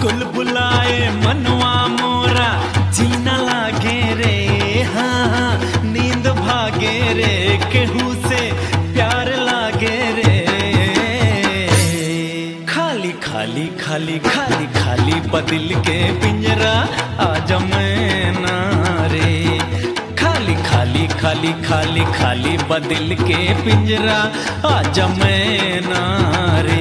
कुल बुलाए मनवा मोरा जीना लागे रे, हाँ नींद भागे रे, केहू से प्यार लागे रे। खाली खाली खाली खाली खाली बदिल के पिंजरा आजा मैना रे। खाली खाली खाली खाली खाली बदिल के पिंजरा आजा मैना रे।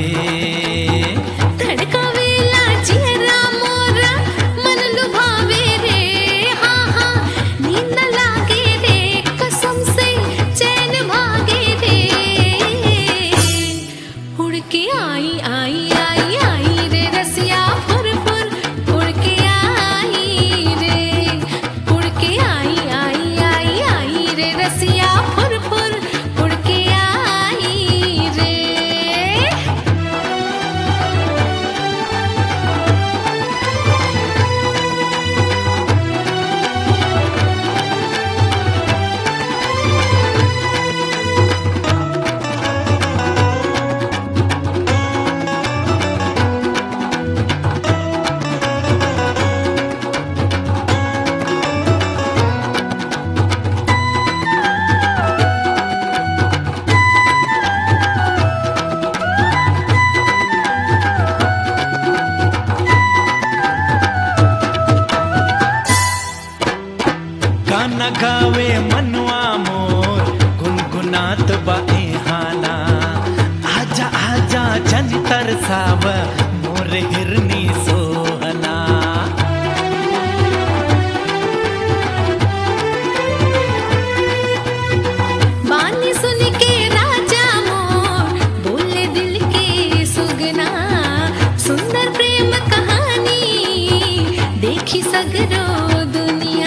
गाना गावे मनवा मोर गुनगुनात बाए हाना। आजा आजा जन तरसाव मोर हिरनी सोहना। बानी सुन के राजा मोर बोले दिल के सुगना। सुंदर प्रेम कहानी देखी सगरो दुनिया।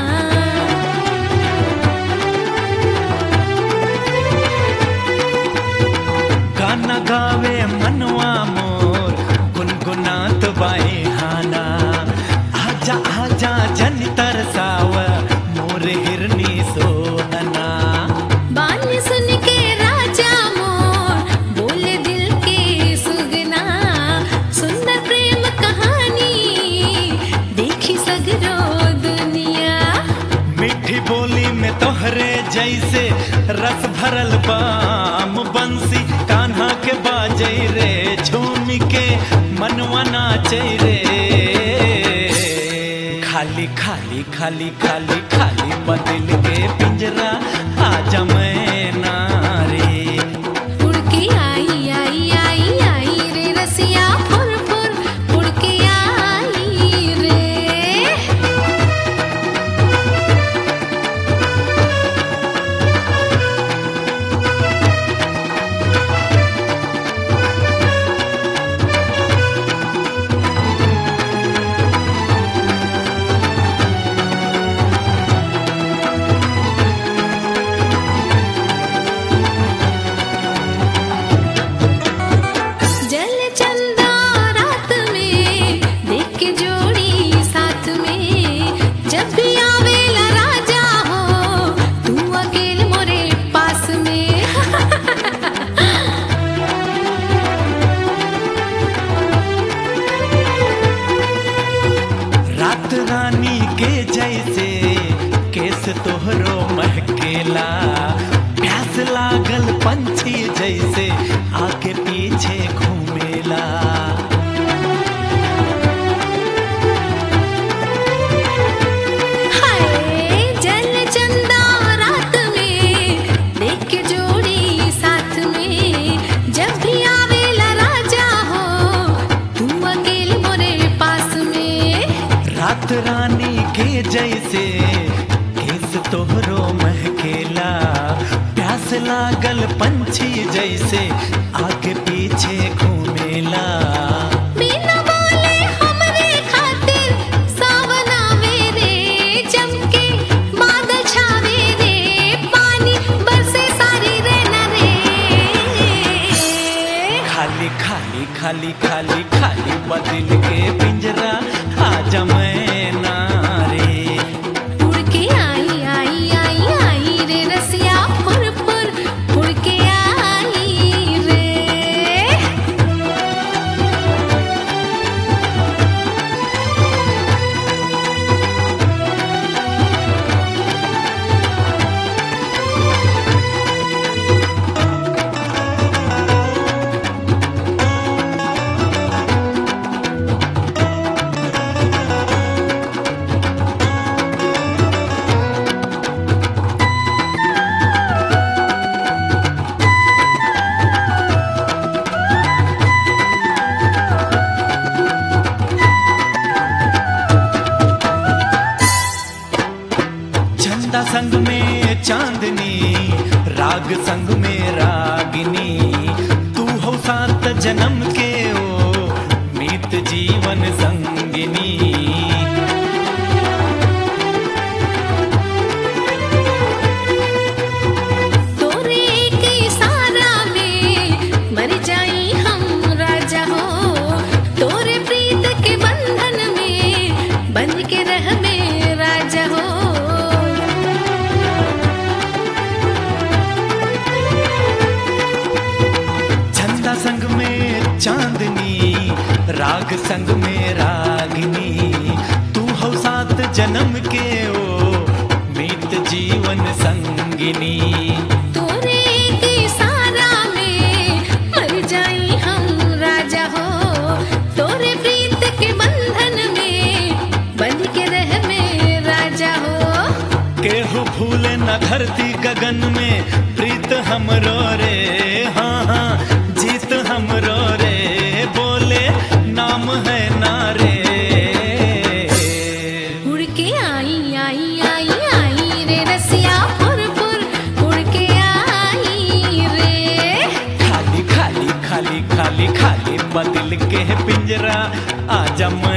गाना गावे मनवा मोर गुनगुनात बाए हाना। आजा आजा जन तरसाव मोर हिरनी सोहना। बानी सुन के राजा मोर बोले दिल के सुगना। सुंदर प्रेम कहानी देखी सगरो दुनिया। मीठी बोली में तोहरे जैसे रस भरल बाम बंसी। कान्हा के बाजे रे झूम के मनवा नाचे रे। खाली खाली खाली खाली खाली बदिल के पिंजरा आजा मैना रे। उड़ के आई आई आई आई रे रसिया फुर फुर उड़ के आई रे। जल चंदा रात में देख के जोड़ी साथ में। जब भी आवेला राजा हो तू अकेले मोरे पास में। रात रानी के जैसे केस तोहरो महकेला। प्यास लागल पंछी जैसे आगे पीछे घूमेला। हाय जल चंदा रात में देख के जोड़ी साथ में। जब भी आवेला राजा हो तू अकेले मोरे पास में। रात रानी के जैसे केस तोहरो महकेला। प्यास लागल पंछी जैसे आगे पीछे घूमेला। बिना बोले हमरे खातिर सावन आवे रे। चमके बादल छावे रे। पानी बरसे सारी रहना रे। खाली खाली खाली खाली खाली बदिल के पिंजरा आजा मैना रे। उड़ के आई आई आई आई रे रसिया फुर फुर उड़ के आई रे। संग में रागिनी तू हो सात जन्म के ओ मीत जीवन संगिनी तोरे एक इशारा में मर जाई हम राजा हो तोरे प्रीत के बंधन में बंध के रह में राजा हो झंडा संग में चांदनी राग संग में रागिनी तू हो सात जन्म के ओ मीत जीवन संगिनी तोरे एक इशारा में मर जाई हम राजा हो तोरे प्रीत के बंधन में बंध के रह में राजा हो केहू भूले न धरती गगन में प्रीत हमरो रे हाँ हाँ जीत हमरो रे बोले नाम है नारे उड़ के आई आई आई आई रे रसिया फुर फुर उड़ के आई रे खाली खाली खाली खाली खाली बदल के पिंजरा आजा